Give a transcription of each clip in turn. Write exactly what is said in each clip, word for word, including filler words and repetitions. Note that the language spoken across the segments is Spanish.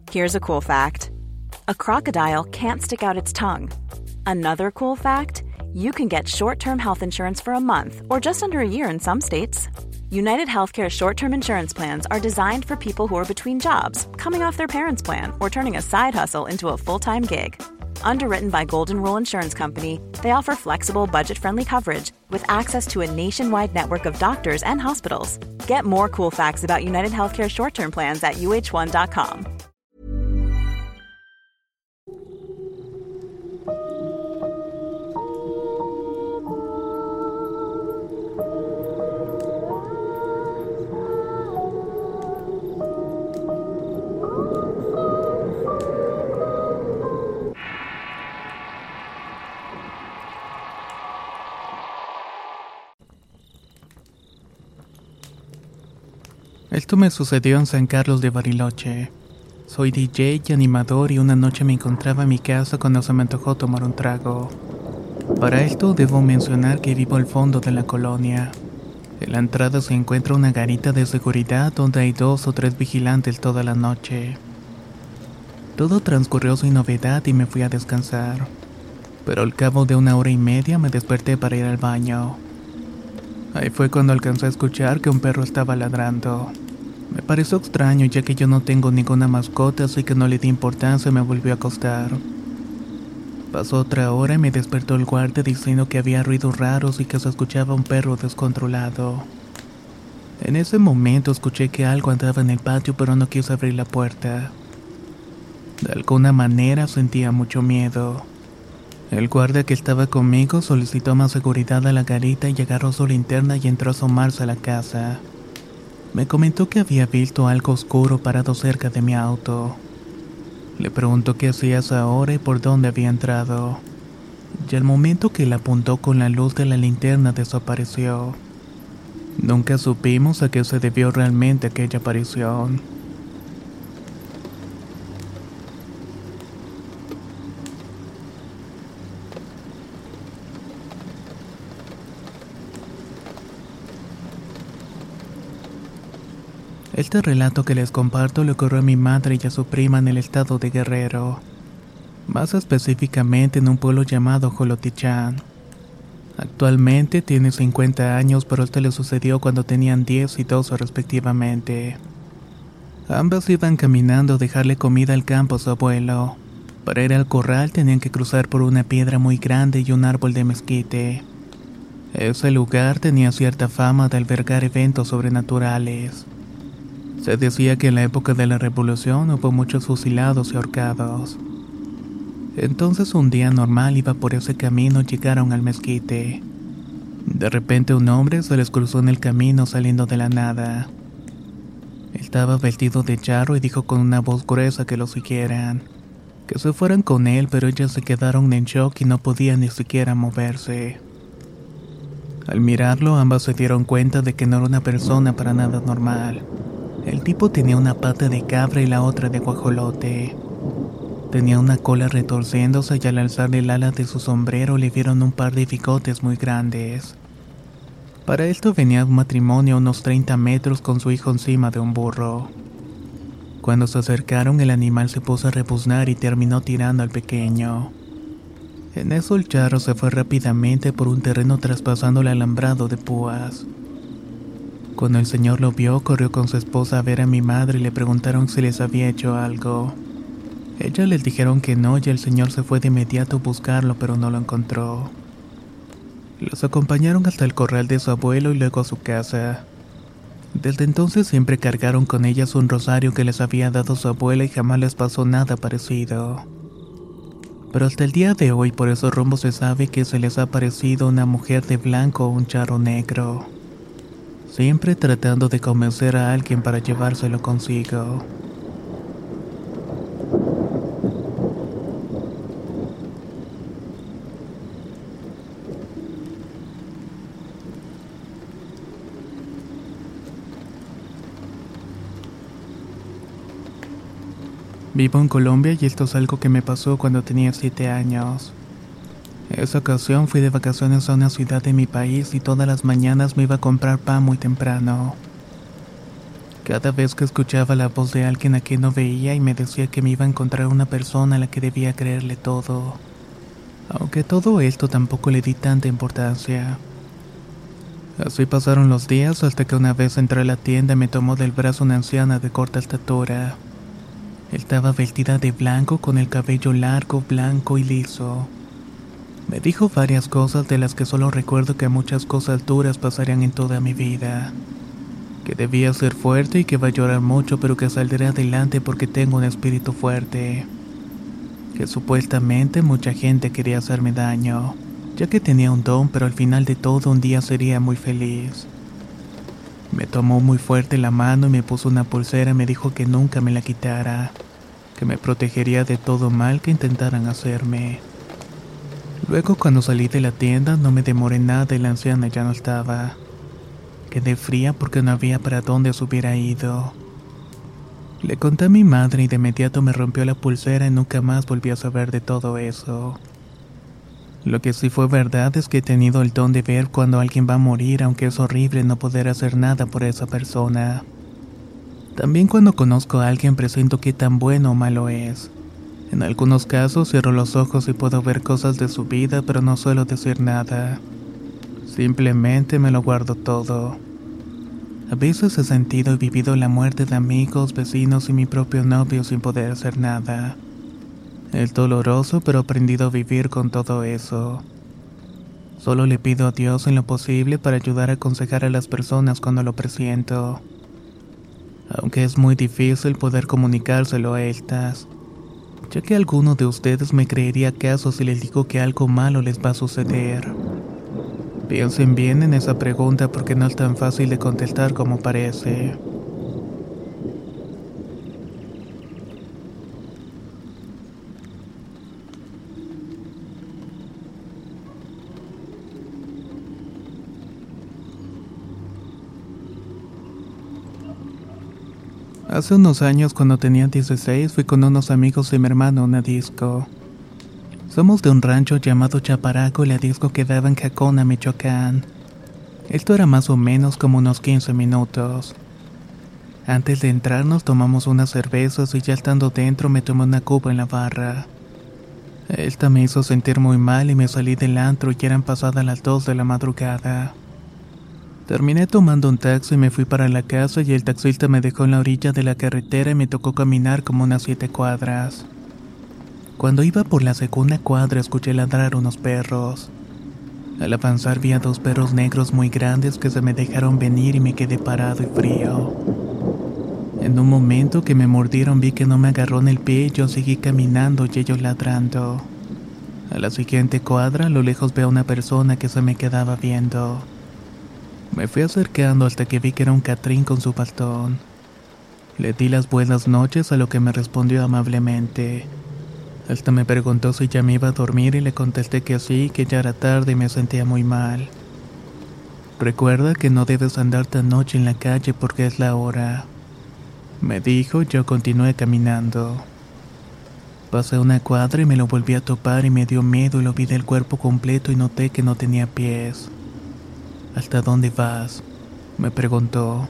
Here's a cool fact. A crocodile can't stick out its tongue. Another cool fact, you can get short-term health insurance for a month or just under a year in some states. United Healthcare short-term insurance plans are designed for people who are between jobs, coming off their parents' plan, or turning a side hustle into a full-time gig. Underwritten by Golden Rule Insurance Company, they offer flexible, budget-friendly coverage with access to a nationwide network of doctors and hospitals. Get more cool facts about United Healthcare short-term plans at U H one dot com. Esto me sucedió en San Carlos de Bariloche. Soy D J y animador y una noche me encontraba en mi casa cuando se me antojó tomar un trago. Para esto debo mencionar que vivo al fondo de la colonia. En la entrada se encuentra una garita de seguridad donde hay dos o tres vigilantes toda la noche. Todo transcurrió sin novedad y me fui a descansar. Pero al cabo de una hora y media me desperté para ir al baño. Ahí fue cuando alcancé a escuchar que un perro estaba ladrando. Me pareció extraño ya que yo no tengo ninguna mascota, así que no le di importancia y me volví a acostar. Pasó otra hora y me despertó el guardia diciendo que había ruidos raros y que se escuchaba un perro descontrolado. En ese momento escuché que algo andaba en el patio, pero no quise abrir la puerta. De alguna manera sentía mucho miedo. El guardia que estaba conmigo solicitó más seguridad a la garita y agarró su linterna y entró a asomarse a la casa. Me comentó que había visto algo oscuro parado cerca de mi auto. Le preguntó qué hacía a esa hora y por dónde había entrado. Y al momento que le apuntó con la luz de la linterna desapareció. Nunca supimos a qué se debió realmente aquella aparición. Este relato que les comparto le ocurrió a mi madre y a su prima en el estado de Guerrero, más específicamente en un pueblo llamado Jolotichán. Actualmente tiene cincuenta años, pero esto le sucedió cuando tenían diez y doce respectivamente. Ambas iban caminando a dejarle comida al campo a su abuelo. Para ir al corral tenían que cruzar por una piedra muy grande y un árbol de mezquite. Ese lugar tenía cierta fama de albergar eventos sobrenaturales. Se decía que en la época de la revolución hubo muchos fusilados y ahorcados. Entonces un día normal iba por ese camino y llegaron al mezquite. De repente un hombre se les cruzó en el camino saliendo de la nada. Estaba vestido de charro y dijo con una voz gruesa que lo siguieran, que se fueran con él, pero ellas se quedaron en shock y no podían ni siquiera moverse. Al mirarlo, ambas se dieron cuenta de que no era una persona para nada normal. El tipo tenía una pata de cabra y la otra de guajolote. Tenía una cola retorciéndose y al alzar el ala de su sombrero le vieron un par de bigotes muy grandes. Para esto venía un matrimonio a unos treinta metros con su hijo encima de un burro. Cuando se acercaron, el animal se puso a rebuznar y terminó tirando al pequeño. En eso el charro se fue rápidamente por un terreno traspasando el alambrado de púas. Cuando el señor lo vio, corrió con su esposa a ver a mi madre y le preguntaron si les había hecho algo. Ellas les dijeron que no y el señor se fue de inmediato a buscarlo, pero no lo encontró. Los acompañaron hasta el corral de su abuelo y luego a su casa. Desde entonces siempre cargaron con ellas un rosario que les había dado su abuela y jamás les pasó nada parecido. Pero hasta el día de hoy por esos rumbos se sabe que se les ha aparecido una mujer de blanco o un charro negro, siempre tratando de convencer a alguien para llevárselo consigo. Vivo en Colombia y esto es algo que me pasó cuando tenía siete años. Esa ocasión fui de vacaciones a una ciudad de mi país y todas las mañanas me iba a comprar pan muy temprano. Cada vez que escuchaba la voz de alguien a quien no veía y me decía que me iba a encontrar una persona a la que debía creerle todo. Aunque todo esto tampoco le di tanta importancia. Así pasaron los días hasta que una vez entré a la tienda y me tomó del brazo una anciana de corta estatura. Estaba vestida de blanco con el cabello largo, blanco y liso. Me dijo varias cosas de las que solo recuerdo que muchas cosas duras pasarían en toda mi vida. Que debía ser fuerte y que va a llorar mucho pero que saldré adelante porque tengo un espíritu fuerte. Que supuestamente mucha gente quería hacerme daño, ya que tenía un don, pero al final de todo un día sería muy feliz. Me tomó muy fuerte la mano y me puso una pulsera y me dijo que nunca me la quitara, que me protegería de todo mal que intentaran hacerme. Luego cuando salí de la tienda no me demoré nada y la anciana ya no estaba. Quedé fría porque no había para dónde se hubiera ido. Le conté a mi madre y de inmediato me rompió la pulsera y nunca más volví a saber de todo eso. Lo que sí fue verdad es que he tenido el don de ver cuando alguien va a morir, aunque es horrible no poder hacer nada por esa persona. También cuando conozco a alguien presiento qué tan bueno o malo es. En algunos casos cierro los ojos y puedo ver cosas de su vida, pero no suelo decir nada. Simplemente me lo guardo todo. A veces he sentido y vivido la muerte de amigos, vecinos y mi propio novio sin poder hacer nada. Es doloroso, pero he aprendido a vivir con todo eso. Solo le pido a Dios en lo posible para ayudar a aconsejar a las personas cuando lo presiento. Aunque es muy difícil poder comunicárselo a estas, ya que alguno de ustedes me creería acaso si les digo que algo malo les va a suceder. Piensen bien en esa pregunta porque no es tan fácil de contestar como parece. Hace unos años, cuando tenía dieciséis, fui con unos amigos de mi hermano a una disco. Somos de un rancho llamado Chaparaco y la disco quedaba en Jacona, Michoacán. Esto era más o menos como unos quince minutos. Antes de entrar nos tomamos unas cervezas y ya estando dentro me tomé una cuba en la barra. Esta me hizo sentir muy mal y me salí del antro y eran pasadas las dos de la madrugada. Terminé tomando un taxi y me fui para la casa y el taxista me dejó en la orilla de la carretera y me tocó caminar como unas siete cuadras. Cuando iba por la segunda cuadra escuché ladrar unos perros. Al avanzar vi a dos perros negros muy grandes que se me dejaron venir y me quedé parado y frío. En un momento que me mordieron vi que no me agarró en el pie y yo seguí caminando y ellos ladrando. A la siguiente cuadra a lo lejos veo a una persona que se me quedaba viendo. Me fui acercando hasta que vi que era un catrín con su bastón. Le di las buenas noches a lo que me respondió amablemente. Hasta me preguntó si ya me iba a dormir y le contesté que sí, que ya era tarde y me sentía muy mal. Recuerda que no debes andar tan noche en la calle porque es la hora. Me dijo y yo continué caminando. Pasé una cuadra y me lo volví a topar y me dio miedo y lo vi del cuerpo completo y noté que no tenía pies. ¿Hasta dónde vas?, me preguntó.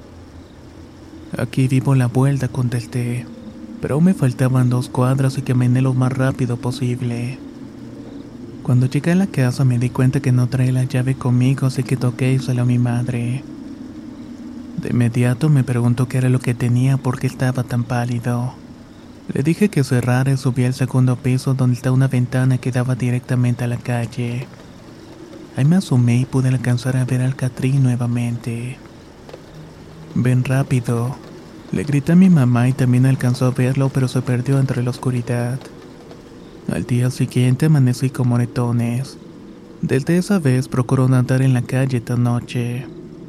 Aquí vivo la vuelta, contesté. Pero aún me faltaban dos cuadras y caminé lo más rápido posible. Cuando llegué a la casa me di cuenta que no traía la llave conmigo, así que toqué y salió mi madre. De inmediato me preguntó qué era lo que tenía porque estaba tan pálido. Le dije que cerrara y subí al segundo piso donde está una ventana que daba directamente a la calle. Ahí me asomé y pude alcanzar a ver al catrín nuevamente. Ven rápido. Le grité a mi mamá y también alcanzó a verlo, pero se perdió entre la oscuridad. Al día siguiente amanecí con moretones. Desde esa vez procuro no andar en la calle tan noche.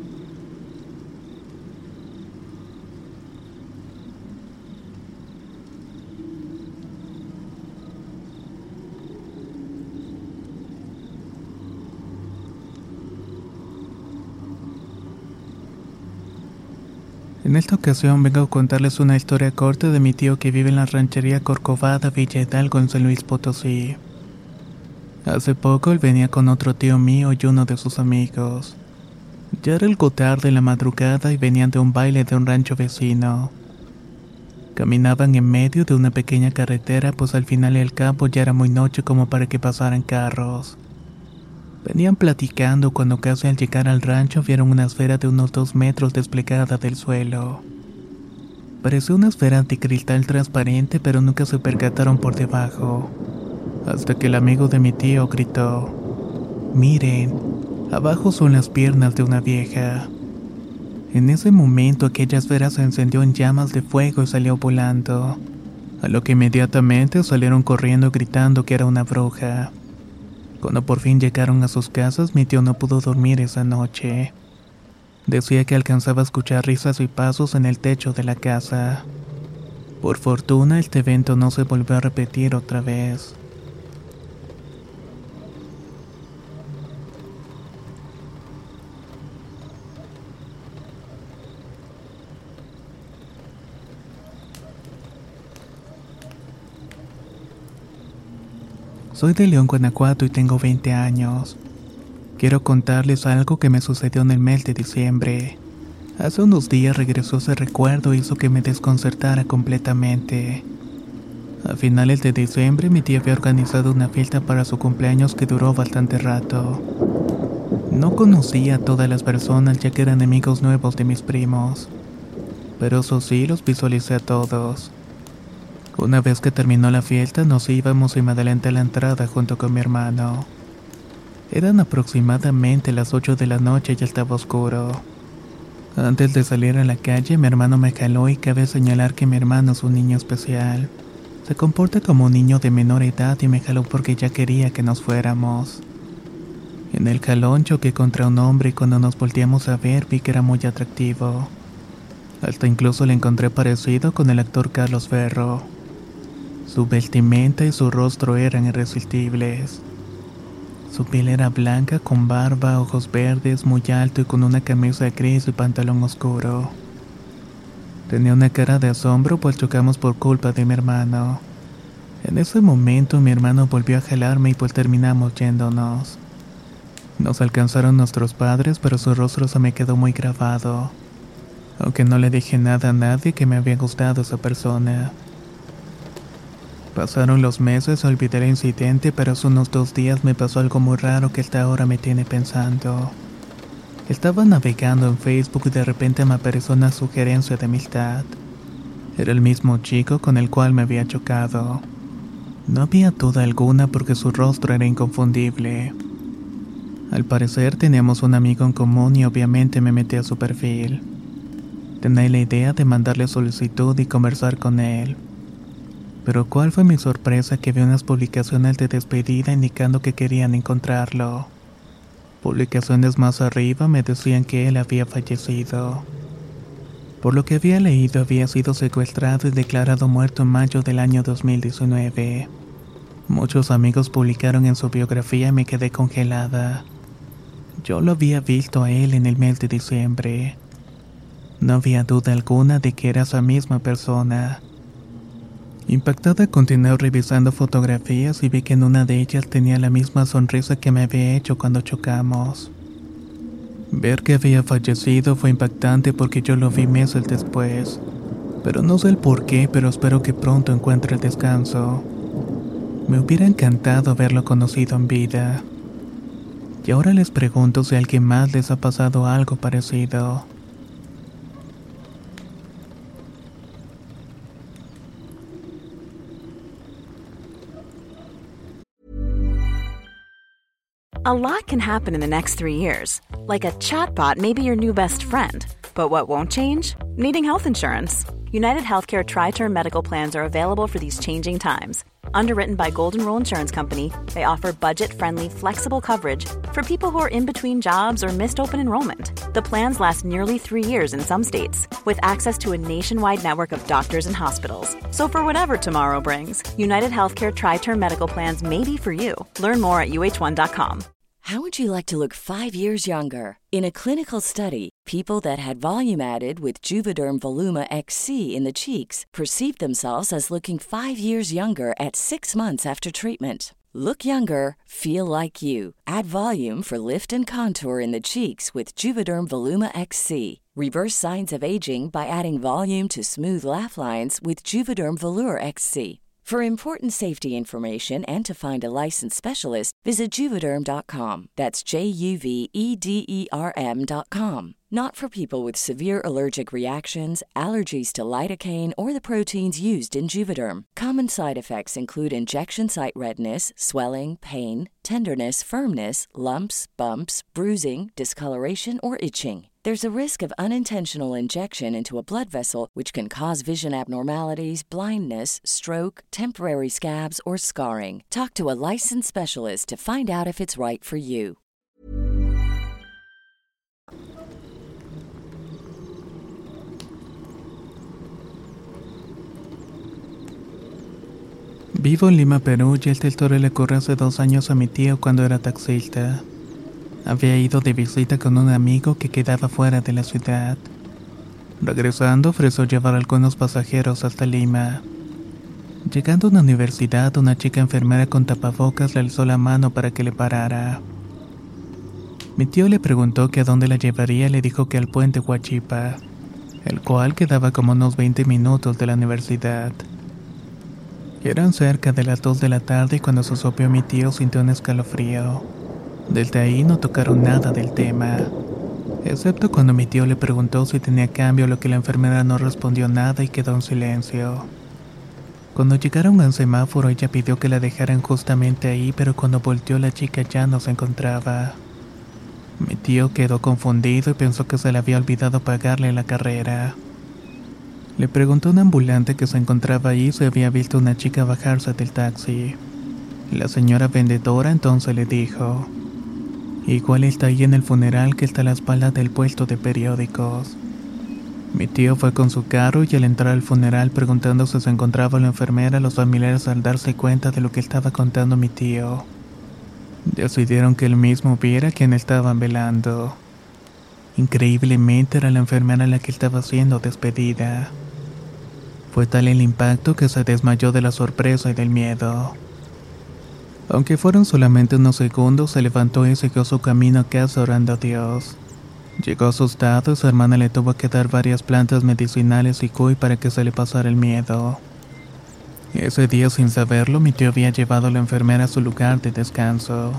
En esta ocasión vengo a contarles una historia corta de mi tío que vive en la ranchería Corcovada, Villa Hidalgo, en San Luis Potosí. Hace poco él venía con otro tío mío y uno de sus amigos. Ya era algo tarde en la madrugada y venían de un baile de un rancho vecino. Caminaban en medio de una pequeña carretera, pues al final del campo ya era muy noche como para que pasaran carros. Venían platicando cuando casi al llegar al rancho vieron una esfera de unos dos metros desplegada del suelo. Parecía una esfera de cristal transparente, pero nunca se percataron por debajo. Hasta que el amigo de mi tío gritó: «Miren, abajo son las piernas de una vieja». En ese momento aquella esfera se encendió en llamas de fuego y salió volando, a lo que inmediatamente salieron corriendo gritando que era una bruja. Cuando por fin llegaron a sus casas, mi tío no pudo dormir esa noche. Decía que alcanzaba a escuchar risas y pasos en el techo de la casa. Por fortuna, este evento no se volvió a repetir otra vez. Soy de León, Guanajuato y tengo veinte años. Quiero contarles algo que me sucedió en el mes de diciembre. Hace unos días regresó ese recuerdo y hizo que me desconcertara completamente. A finales de diciembre mi tía había organizado una fiesta para su cumpleaños que duró bastante rato. No conocía a todas las personas ya que eran amigos nuevos de mis primos, pero eso sí, los visualicé a todos. Una vez que terminó la fiesta nos íbamos y me adelanté a la entrada junto con mi hermano. Eran aproximadamente las ocho de la noche y ya estaba oscuro. Antes de salir a la calle mi hermano me jaló y cabe señalar que mi hermano es un niño especial. Se comporta como un niño de menor edad y me jaló porque ya quería que nos fuéramos. En el jalón choqué contra un hombre y cuando nos volteamos a ver vi que era muy atractivo. Hasta incluso le encontré parecido con el actor Carlos Ferro. Su vestimenta y su rostro eran irresistibles. Su piel era blanca, con barba, ojos verdes, muy alto y con una camisa gris y pantalón oscuro. Tenía una cara de asombro pues chocamos por culpa de mi hermano. En ese momento mi hermano volvió a jalarme y pues terminamos yéndonos. Nos alcanzaron nuestros padres, pero su rostro se me quedó muy grabado. Aunque no le dije nada a nadie que me había gustado esa persona. Pasaron los meses, olvidé el incidente, pero hace unos dos días me pasó algo muy raro que hasta ahora me tiene pensando. Estaba navegando en Facebook y de repente me apareció una sugerencia de amistad. Era el mismo chico con el cual me había chocado. No había duda alguna porque su rostro era inconfundible. Al parecer teníamos un amigo en común y obviamente me metí a su perfil. Tenía la idea de mandarle solicitud y conversar con él. Pero cuál fue mi sorpresa que vi unas publicaciones de despedida indicando que querían encontrarlo. Publicaciones más arriba me decían que él había fallecido. Por lo que había leído, había sido secuestrado y declarado muerto en mayo del año dos mil diecinueve. Muchos amigos publicaron en su biografía y me quedé congelada. Yo lo había visto a él en el mes de diciembre. No había duda alguna de que era esa misma persona. Impactada continué revisando fotografías y vi que en una de ellas tenía la misma sonrisa que me había hecho cuando chocamos. Ver que había fallecido fue impactante porque yo lo vi meses después. Pero no sé el por qué, pero espero que pronto encuentre el descanso. Me hubiera encantado haberlo conocido en vida. Y ahora les pregunto si a alguien más les ha pasado algo parecido. A lot can happen in the next three years. Like a chatbot may be your new best friend. But what won't change? Needing health insurance. United Healthcare Tri-Term Medical Plans are available for these changing times. Underwritten by Golden Rule Insurance Company, they offer budget-friendly, flexible coverage for people who are in between jobs or missed open enrollment. The plans last nearly three years in some states, with access to a nationwide network of doctors and hospitals. So for whatever tomorrow brings, United Healthcare Tri-Term Medical Plans may be for you. Learn more at U H one dot com. How would you like to look five years younger? In a clinical study, people that had volume added with Juvederm Voluma X C in the cheeks perceived themselves as looking five years younger at six months after treatment. Look younger, feel like you. Add volume for lift and contour in the cheeks with Juvederm Voluma X C. Reverse signs of aging by adding volume to smooth laugh lines with Juvederm Volure X C. For important safety information and to find a licensed specialist, visit Juvederm dot com. That's J U V E D E R M dot com. Not for people with severe allergic reactions, allergies to lidocaine, or the proteins used in Juvederm. Common side effects include injection site redness, swelling, pain, tenderness, firmness, lumps, bumps, bruising, discoloration, or itching. There's a risk of unintentional injection into a blood vessel, which can cause vision abnormalities, blindness, stroke, temporary scabs, or scarring. Talk to a licensed specialist to find out if it's right for you. Vivo en Lima, Perú, y esta historia le ocurrió hace dos años a mi tío cuando era taxista. Había ido de visita con un amigo que quedaba fuera de la ciudad. Regresando, ofreció llevar a algunos pasajeros hasta Lima. Llegando a una universidad, una chica enfermera con tapabocas le alzó la mano para que le parara. Mi tío le preguntó que a dónde la llevaría y le dijo que al puente Huachipa, el cual quedaba como unos veinte minutos de la universidad. Eran cerca de las dos de la tarde y cuando se asoció mi tío sintió un escalofrío. Desde ahí no tocaron nada del tema, excepto cuando mi tío le preguntó si tenía cambio, a lo que la enfermera no respondió nada y quedó en silencio. Cuando llegaron a un semáforo, ella pidió que la dejaran justamente ahí, pero cuando volteó la chica ya no se encontraba. Mi tío quedó confundido y pensó que se le había olvidado pagarle la carrera. Le preguntó a un ambulante que se encontraba ahí si había visto a una chica bajarse del taxi. La señora vendedora entonces le dijo: igual está ahí en el funeral que está a la espalda del puesto de periódicos. Mi tío fue con su carro y al entrar al funeral preguntando si se encontraba la enfermera, los familiares, al darse cuenta de lo que estaba contando mi tío, decidieron que él mismo viera quién estaban velando. Increíblemente era la enfermera la que estaba siendo despedida. Fue tal el impacto que se desmayó de la sorpresa y del miedo. Aunque fueron solamente unos segundos, se levantó y siguió su camino a casa orando a Dios. Llegó asustado y su hermana le tuvo que dar varias plantas medicinales y cuy para que se le pasara el miedo. Ese día, sin saberlo, mi tío había llevado a la enfermera a su lugar de descanso.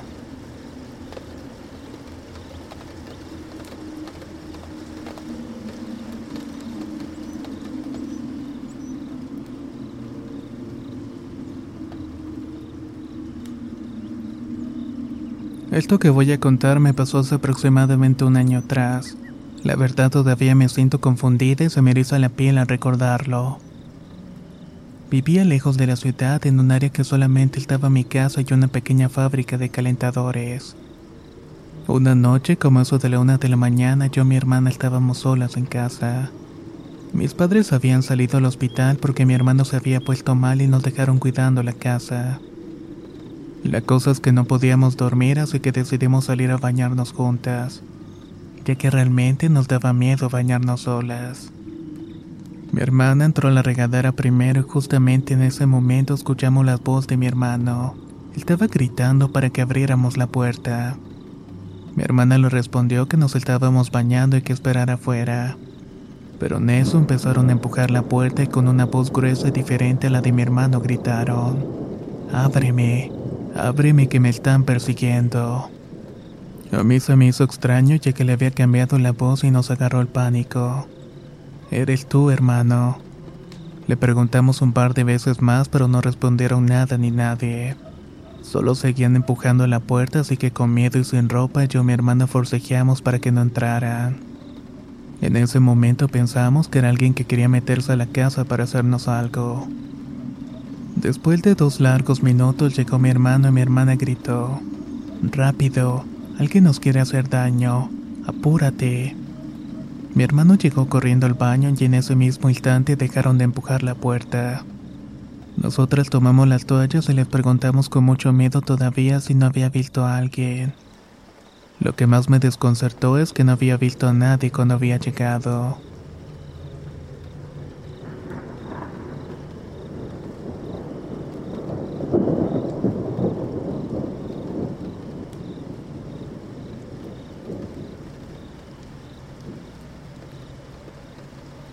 Esto que voy a contar me pasó hace aproximadamente un año atrás. La verdad, todavía me siento confundida y se me eriza la piel al recordarlo. Vivía lejos de la ciudad, en un área que solamente estaba mi casa y una pequeña fábrica de calentadores. Una noche, como eso de la una de la mañana, yo y mi hermana estábamos solas en casa. Mis padres habían salido al hospital porque mi hermano se había puesto mal y nos dejaron cuidando la casa. La cosa es que no podíamos dormir, así que decidimos salir a bañarnos juntas, ya que realmente nos daba miedo bañarnos solas. Mi hermana entró a la regadera primero y justamente en ese momento escuchamos la voz de mi hermano. Estaba gritando para que abriéramos la puerta. Mi hermana le respondió que nos estábamos bañando y que esperara afuera. Pero en eso empezaron a empujar la puerta y con una voz gruesa y diferente a la de mi hermano gritaron: ¡ábreme! ¡Ábreme que me están persiguiendo! A mí se me hizo extraño ya que le había cambiado la voz y nos agarró el pánico. ¿Eres tú, hermano? Le preguntamos un par de veces más, pero no respondieron nada ni nadie. Solo seguían empujando la puerta, así que con miedo y sin ropa, yo y mi hermano forcejeamos para que no entraran. En ese momento pensamos que era alguien que quería meterse a la casa para hacernos algo. Después de dos largos minutos llegó mi hermano y mi hermana gritó: ¡rápido! Alguien nos quiere hacer daño. ¡Apúrate! Mi hermano llegó corriendo al baño y en ese mismo instante dejaron de empujar la puerta. Nosotras tomamos las toallas y les preguntamos con mucho miedo todavía si no había visto a alguien. Lo que más me desconcertó es que no había visto a nadie cuando había llegado.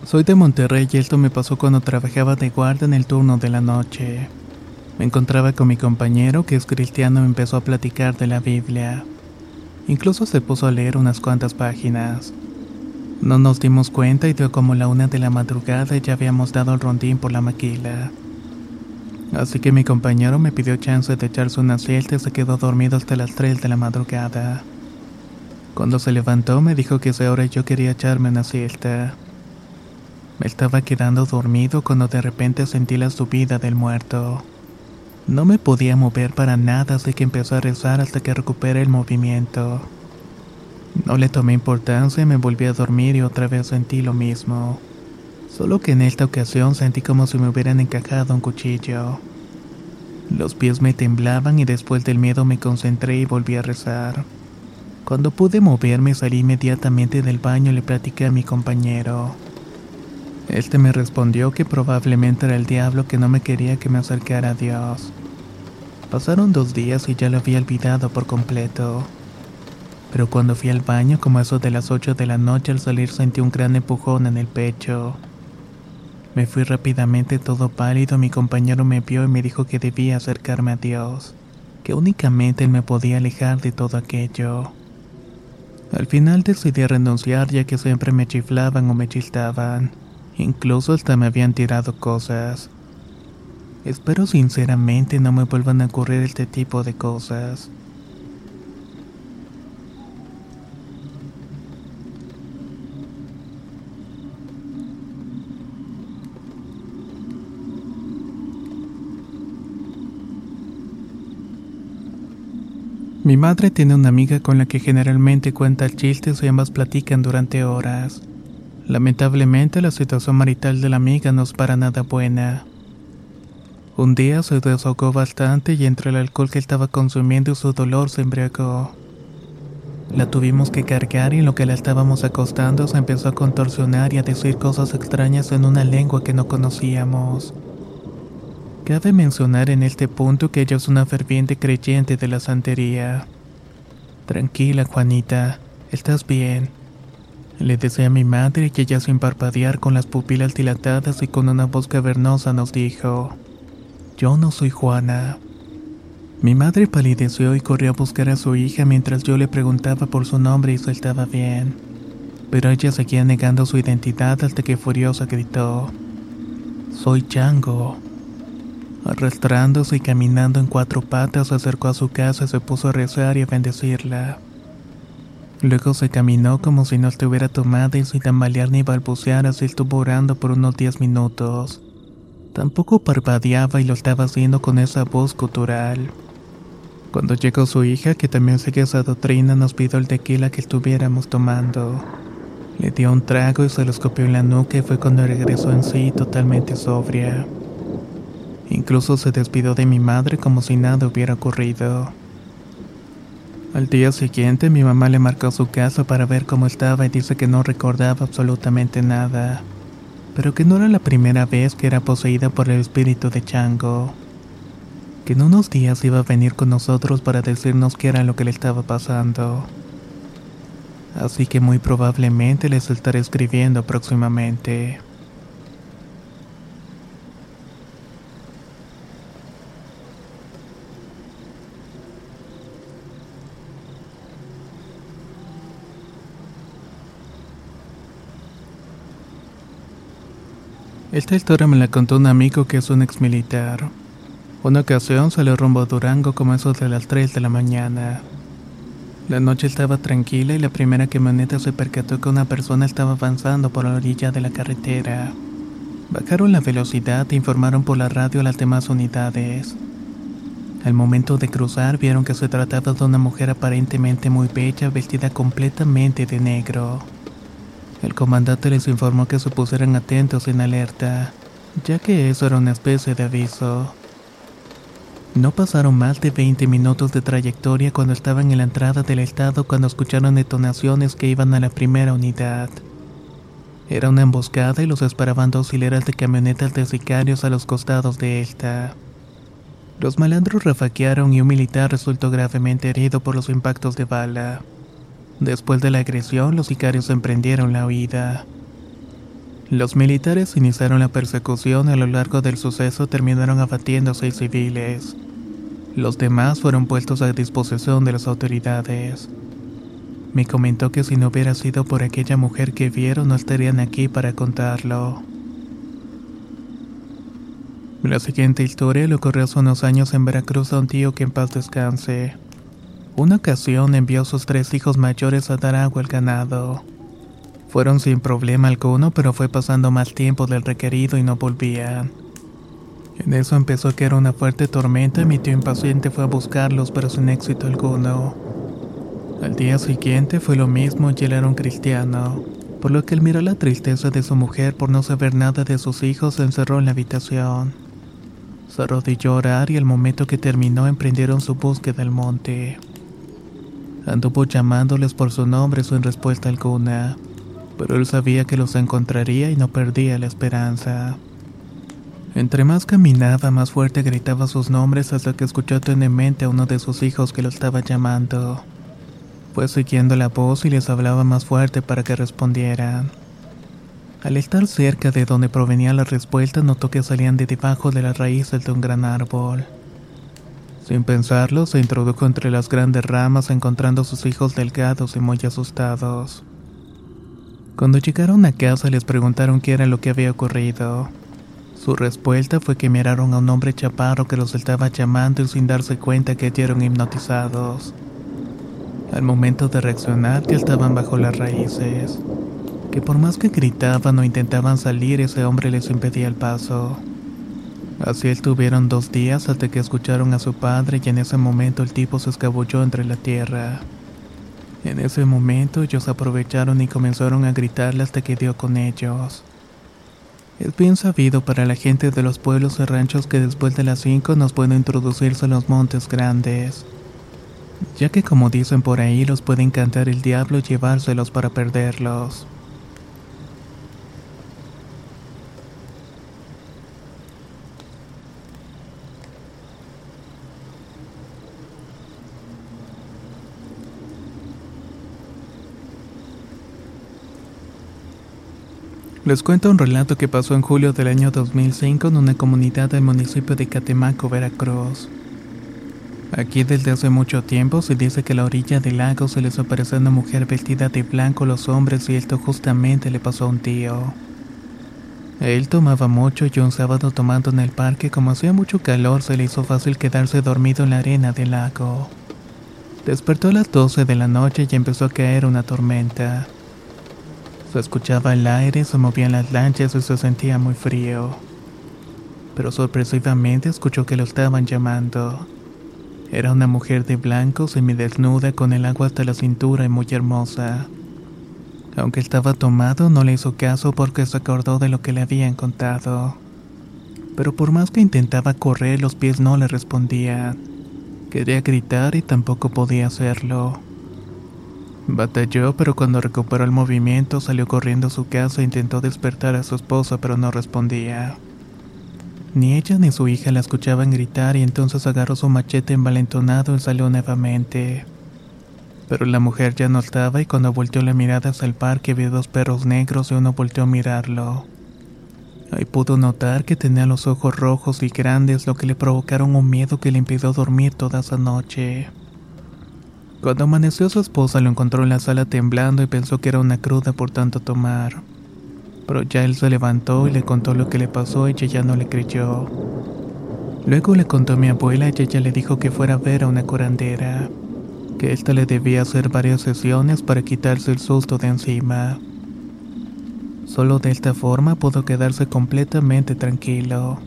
Soy de Monterrey y esto me pasó cuando trabajaba de guardia en el turno de la noche. Me encontraba con mi compañero, que es cristiano, y me empezó a platicar de la Biblia. Incluso se puso a leer unas cuantas páginas. No nos dimos cuenta y dio como la una de la madrugada y ya habíamos dado el rondín por la maquila. Así que mi compañero me pidió chance de echarse una siesta y se quedó dormido hasta las tres de la madrugada. Cuando se levantó me dijo que esa hora yo quería echarme una siesta. Me estaba quedando dormido cuando de repente sentí la subida del muerto. No me podía mover para nada, así que empezó a rezar hasta que recuperé el movimiento. No le tomé importancia y me volví a dormir y otra vez sentí lo mismo. Solo que en esta ocasión sentí como si me hubieran encajado un cuchillo. Los pies me temblaban y después del miedo me concentré y volví a rezar. Cuando pude moverme salí inmediatamente del baño y le platiqué a mi compañero. Este me respondió que probablemente era el diablo que no me quería que me acercara a Dios. Pasaron dos días y ya lo había olvidado por completo. Pero cuando fui al baño, como a eso de las ocho de la noche, al salir sentí un gran empujón en el pecho. Me fui rápidamente todo pálido, mi compañero me vio y me dijo que debía acercarme a Dios, que únicamente él me podía alejar de todo aquello. Al final decidí renunciar ya que siempre me chiflaban o me chistaban. Incluso hasta me habían tirado cosas. Espero sinceramente no me vuelvan a ocurrir este tipo de cosas. Mi madre tiene una amiga con la que generalmente cuenta chistes y ambas platican durante horas. Lamentablemente la situación marital de la amiga no es para nada buena. Un día se desahogó bastante y entre el alcohol que estaba consumiendo y su dolor se embriagó. La tuvimos que cargar y en lo que la estábamos acostando se empezó a contorsionar y a decir cosas extrañas en una lengua que no conocíamos. Cabe mencionar en este punto que ella es una ferviente creyente de la santería. Tranquila, Juanita, estás bien. Le decía a mi madre que ella sin parpadear, con las pupilas dilatadas y con una voz cavernosa nos dijo: «Yo no soy Juana». Mi madre palideció y corrió a buscar a su hija mientras yo le preguntaba por su nombre y si estaba bien. Pero ella seguía negando su identidad hasta que furiosa gritó: «Soy Chango». Arrastrándose y caminando en cuatro patas se acercó a su casa y se puso a rezar y a bendecirla. Luego se caminó como si no estuviera tomada y sin tambalear ni balbucear, así estuvo orando por unos diez minutos. Tampoco parpadeaba y lo estaba haciendo con esa voz gutural. Cuando llegó su hija, que también seguía esa doctrina, nos pidió el tequila que estuviéramos tomando. Le dio un trago y se lo escupió en la nuca y fue cuando regresó en sí totalmente sobria. Incluso se despidió de mi madre como si nada hubiera ocurrido. Al día siguiente mi mamá le marcó a su casa para ver cómo estaba y dice que no recordaba absolutamente nada, pero que no era la primera vez que era poseída por el espíritu de Chango, que en unos días iba a venir con nosotros para decirnos qué era lo que le estaba pasando. Así que muy probablemente les estaré escribiendo próximamente. Esta historia me la contó un amigo que es un ex militar. Una ocasión salió rumbo a Durango como eso de las tres de la mañana. La noche estaba tranquila y la primera camioneta se percató que una persona estaba avanzando por la orilla de la carretera. Bajaron la velocidad e informaron por la radio a las demás unidades. Al momento de cruzar vieron que se trataba de una mujer aparentemente muy bella, vestida completamente de negro. El comandante les informó que se pusieran atentos en alerta, ya que eso era una especie de aviso. No pasaron más de veinte minutos de trayectoria cuando estaban en la entrada del estado cuando escucharon detonaciones que iban a la primera unidad. Era una emboscada y los esperaban dos hileras de camionetas de sicarios a los costados de esta. Los malandros rafaquearon y un militar resultó gravemente herido por los impactos de bala. Después de la agresión, los sicarios emprendieron la huida. Los militares iniciaron la persecución y a lo largo del suceso terminaron abatiendo a seis civiles. Los demás fueron puestos a disposición de las autoridades. Me comentó que si no hubiera sido por aquella mujer que vieron no estarían aquí para contarlo. La siguiente historia le ocurrió hace unos años en Veracruz a un tío que en paz descanse. Una ocasión envió a sus tres hijos mayores a dar agua al ganado. Fueron sin problema alguno, pero fue pasando más tiempo del requerido y no volvían. En eso empezó a caer una fuerte tormenta y mi tío impaciente fue a buscarlos, pero sin éxito alguno. Al día siguiente fue lo mismo y él era un cristiano, por lo que al mirar la tristeza de su mujer por no saber nada de sus hijos se encerró en la habitación. Se arrodilló a orar y al momento que terminó emprendieron su búsqueda al monte. Anduvo llamándoles por su nombre sin respuesta alguna, pero él sabía que los encontraría y no perdía la esperanza. Entre más caminaba, más fuerte gritaba sus nombres hasta que escuchó tenuemente a uno de sus hijos que lo estaba llamando. Fue siguiendo la voz y les hablaba más fuerte para que respondieran. Al estar cerca de donde provenía la respuesta, notó que salían de debajo de las raíces de un gran árbol. Sin pensarlo, se introdujo entre las grandes ramas, encontrando a sus hijos delgados y muy asustados. Cuando llegaron a casa, les preguntaron qué era lo que había ocurrido. Su respuesta fue que miraron a un hombre chaparro que los estaba llamando y sin darse cuenta que ya eran hipnotizados. Al momento de reaccionar, ya estaban bajo las raíces, que por más que gritaban o intentaban salir, ese hombre les impedía el paso. Así estuvieron dos días hasta que escucharon a su padre y en ese momento el tipo se escabulló entre la tierra. En ese momento ellos aprovecharon y comenzaron a gritarle hasta que dio con ellos. Es bien sabido para la gente de los pueblos y ranchos que después de las cinco no pueden introducirse en los montes grandes, ya que como dicen por ahí los puede encantar el diablo y llevárselos para perderlos. Les cuento un relato que pasó en julio del año dos mil cinco en una comunidad del municipio de Catemaco, Veracruz. Aquí desde hace mucho tiempo se dice que a la orilla del lago se les apareció una mujer vestida de blanco a los hombres y esto justamente le pasó a un tío. Él tomaba mucho y un sábado tomando en el parque, como hacía mucho calor, se le hizo fácil quedarse dormido en la arena del lago. Despertó a las doce de la noche y empezó a caer una tormenta. Se escuchaba el aire, se movían las lanchas y se sentía muy frío. Pero sorpresivamente escuchó que lo estaban llamando. Era una mujer de blanco, semidesnuda, con el agua hasta la cintura y muy hermosa. Aunque estaba tomado, no le hizo caso porque se acordó de lo que le habían contado. Pero por más que intentaba correr, los pies no le respondían. Quería gritar y tampoco podía hacerlo. Batalló, pero cuando recuperó el movimiento salió corriendo a su casa e intentó despertar a su esposa, pero no respondía. Ni ella ni su hija la escuchaban gritar y entonces agarró su machete envalentonado y salió nuevamente. Pero la mujer ya no estaba y cuando volteó la mirada hacia el parque vio dos perros negros y uno volteó a mirarlo. Ahí pudo notar que tenía los ojos rojos y grandes, lo que le provocaron un miedo que le impidió dormir toda esa noche. Cuando amaneció su esposa lo encontró en la sala temblando y pensó que era una cruda por tanto tomar. Pero ya él se levantó y le contó lo que le pasó y ella no le creyó. Luego le contó a mi abuela y ella le dijo que fuera a ver a una curandera, que ésta le debía hacer varias sesiones para quitarse el susto de encima. Solo de esta forma pudo quedarse completamente tranquilo.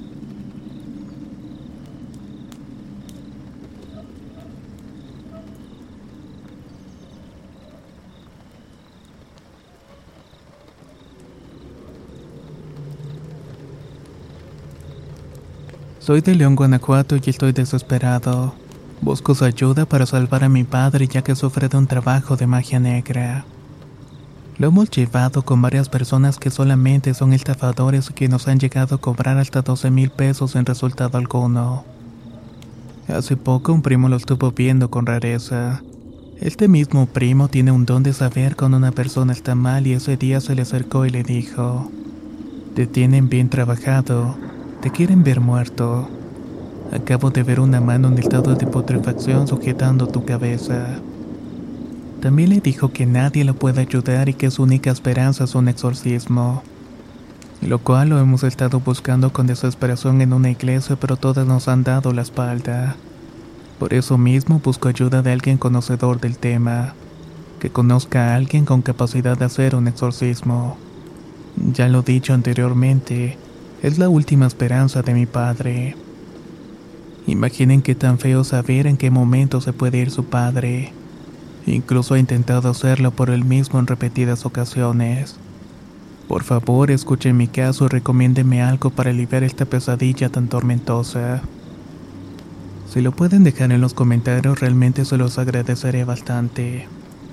Soy de León, Guanajuato y estoy desesperado. Busco su ayuda para salvar a mi padre ya que sufre de un trabajo de magia negra. Lo hemos llevado con varias personas que solamente son estafadores y que nos han llegado a cobrar hasta doce mil pesos sin resultado alguno. Hace poco un primo lo estuvo viendo con rareza. Este mismo primo tiene un don de saber cuando una persona está mal y ese día se le acercó y le dijo: Te tienen bien trabajado, te quieren ver muerto. Acabo de ver una mano en estado de putrefacción sujetando tu cabeza. También le dijo que nadie lo puede ayudar y que su única esperanza es un exorcismo. Lo cual lo hemos estado buscando con desesperación en una iglesia, pero todas nos han dado la espalda. Por eso mismo busco ayuda de alguien conocedor del tema, que conozca a alguien con capacidad de hacer un exorcismo. Ya lo dicho anteriormente, es la última esperanza de mi padre. Imaginen qué tan feo saber en qué momento se puede ir su padre. Incluso he intentado hacerlo por él mismo en repetidas ocasiones. Por favor, escuchen mi caso y recomiéndenme algo para aliviar esta pesadilla tan tormentosa. Si lo pueden dejar en los comentarios, realmente se los agradeceré bastante.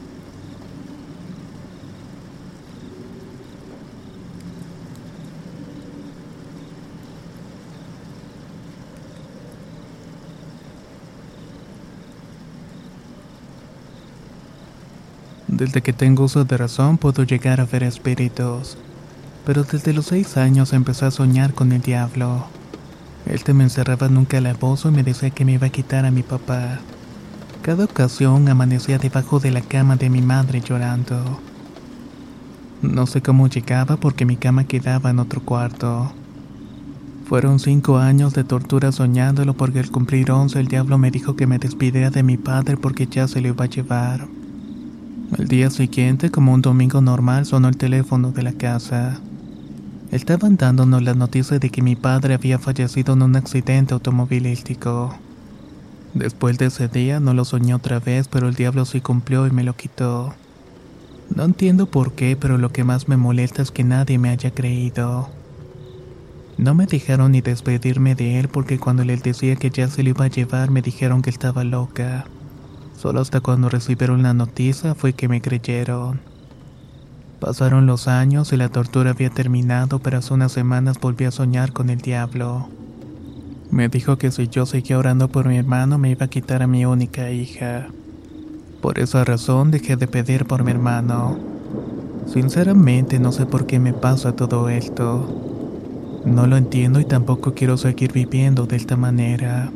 Desde que tengo uso de razón puedo llegar a ver espíritus, pero desde los seis años empecé a soñar con el diablo. Este me encerraba en un calabozo y me decía que me iba a quitar a mi papá. Cada ocasión amanecía debajo de la cama de mi madre llorando. No sé cómo llegaba porque mi cama quedaba en otro cuarto. Fueron cinco años de tortura soñándolo porque al cumplir once el diablo me dijo que me despidiera de mi padre porque ya se lo iba a llevar. Al día siguiente, como un domingo normal, sonó el teléfono de la casa. Estaban dándonos la noticia de que mi padre había fallecido en un accidente automovilístico. Después de ese día no lo soñé otra vez, pero el diablo sí cumplió y me lo quitó. No entiendo por qué, pero lo que más me molesta es que nadie me haya creído. No me dejaron ni despedirme de él porque cuando les decía que ya se lo iba a llevar me dijeron que estaba loca. Solo hasta cuando recibieron la noticia fue que me creyeron. Pasaron los años y la tortura había terminado, pero hace unas semanas volví a soñar con el diablo. Me dijo que si yo seguía orando por mi hermano me iba a quitar a mi única hija. Por esa razón dejé de pedir por mi hermano. Sinceramente no sé por qué me pasa todo esto. No lo entiendo y tampoco quiero seguir viviendo de esta manera.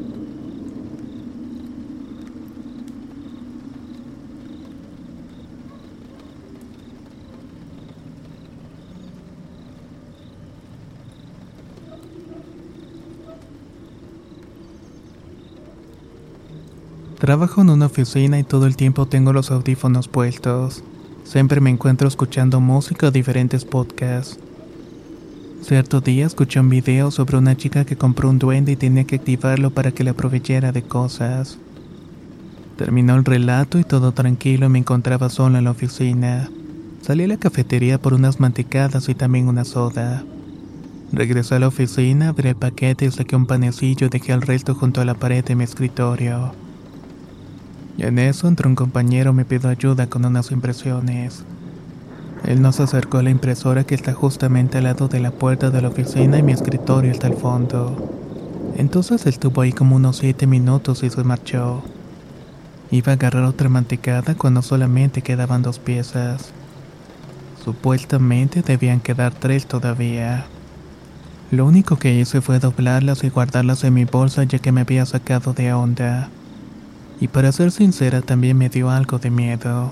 Trabajo en una oficina y todo el tiempo tengo los audífonos puestos. Siempre me encuentro escuchando música o diferentes podcasts. Cierto día escuché un video sobre una chica que compró un duende y tenía que activarlo para que le aprovechara de cosas. Terminó el relato y todo tranquilo y me encontraba solo en la oficina. Salí a la cafetería por unas mantecadas y también una soda. Regresé a la oficina, abrí el paquete y saqué un panecillo y dejé el resto junto a la pared de mi escritorio. Y en eso entró un compañero y me pidió ayuda con unas impresiones. Él nos acercó a la impresora que está justamente al lado de la puerta de la oficina y mi escritorio está al fondo. Entonces estuvo ahí como unos siete minutos y se marchó. Iba a agarrar otra mantecada cuando solamente quedaban dos piezas. Supuestamente debían quedar tres todavía. Lo único que hice fue doblarlas y guardarlas en mi bolsa ya que me había sacado de onda. Y para ser sincera también me dio algo de miedo.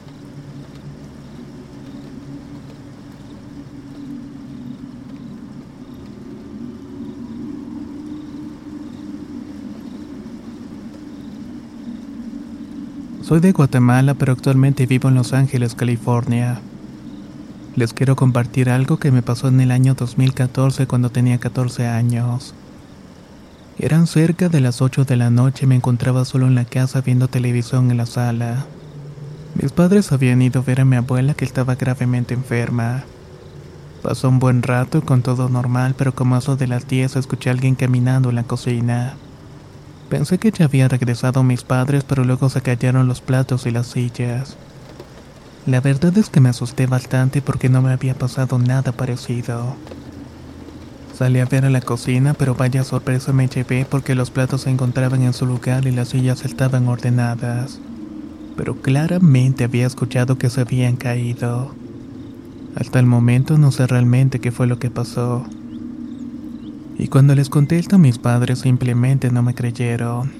Soy de Guatemala, pero actualmente vivo en Los Ángeles, California. Les quiero compartir algo que me pasó en el año dos mil catorce cuando tenía catorce años. Eran cerca de las ocho de la noche y me encontraba solo en la casa viendo televisión en la sala. Mis padres habían ido a ver a mi abuela que estaba gravemente enferma. Pasó un buen rato con todo normal, pero como a eso de las diez escuché a alguien caminando en la cocina. Pensé que ya habían regresado mis padres, pero luego se cayeron los platos y las sillas. La verdad es que me asusté bastante porque no me había pasado nada parecido. Salí a ver a la cocina, pero vaya sorpresa me llevé porque los platos se encontraban en su lugar y las sillas estaban ordenadas. Pero claramente había escuchado que se habían caído. Hasta el momento no sé realmente qué fue lo que pasó. Y cuando les conté esto a mis padres simplemente no me creyeron.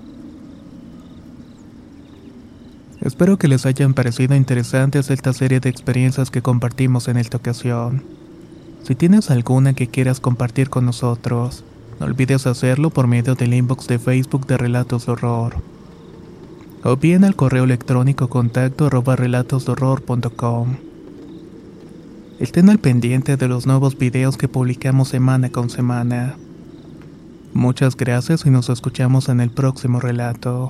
Espero que les hayan parecido interesantes esta serie de experiencias que compartimos en esta ocasión. Si tienes alguna que quieras compartir con nosotros, no olvides hacerlo por medio del inbox de Facebook de Relatos de Horror. O bien al correo electrónico contacto arroba relatosdehorror punto com. Estén al pendiente de los nuevos videos que publicamos semana con semana. Muchas gracias y nos escuchamos en el próximo relato.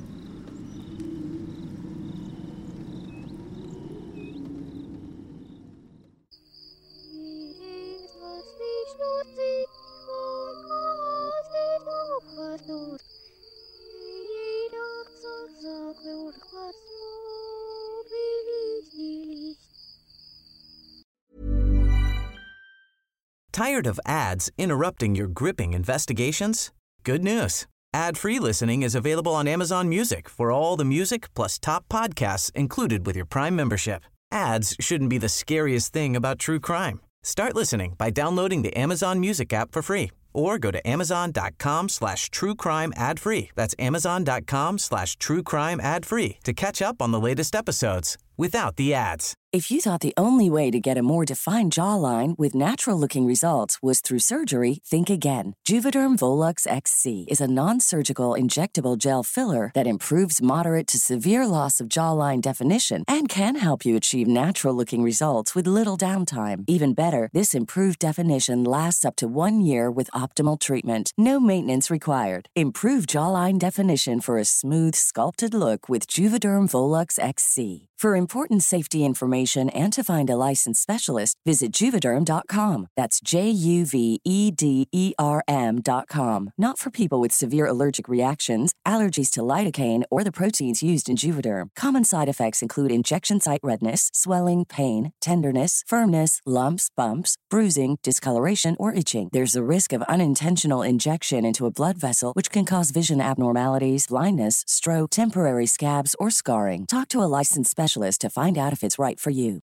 Tired of ads interrupting your gripping investigations? Good news. Ad-free listening is available on Amazon Music for all the music plus top podcasts included with your Prime membership. Ads shouldn't be the scariest thing about true crime. Start listening by downloading the Amazon Music app for free or go to amazon.com slash true crime ad free. That's amazon.com slash true crime ad free to catch up on the latest episodes without the ads. If you thought the only way to get a more defined jawline with natural-looking results was through surgery, think again. Juvederm Volux X C is a non-surgical injectable gel filler that improves moderate to severe loss of jawline definition and can help you achieve natural-looking results with little downtime. Even better, this improved definition lasts up to one year with optimal treatment. No maintenance required. Improve jawline definition for a smooth, sculpted look with Juvederm Volux X C. For important safety information and to find a licensed specialist, visit Juvederm dot com. That's J U V E D E R M dot com. Not for people with severe allergic reactions, allergies to lidocaine, or the proteins used in Juvederm. Common side effects include injection site redness, swelling, pain, tenderness, firmness, lumps, bumps, bruising, discoloration, or itching. There's a risk of unintentional injection into a blood vessel, which can cause vision abnormalities, blindness, stroke, temporary scabs, or scarring. Talk to a licensed specialist to find out if it's right for you.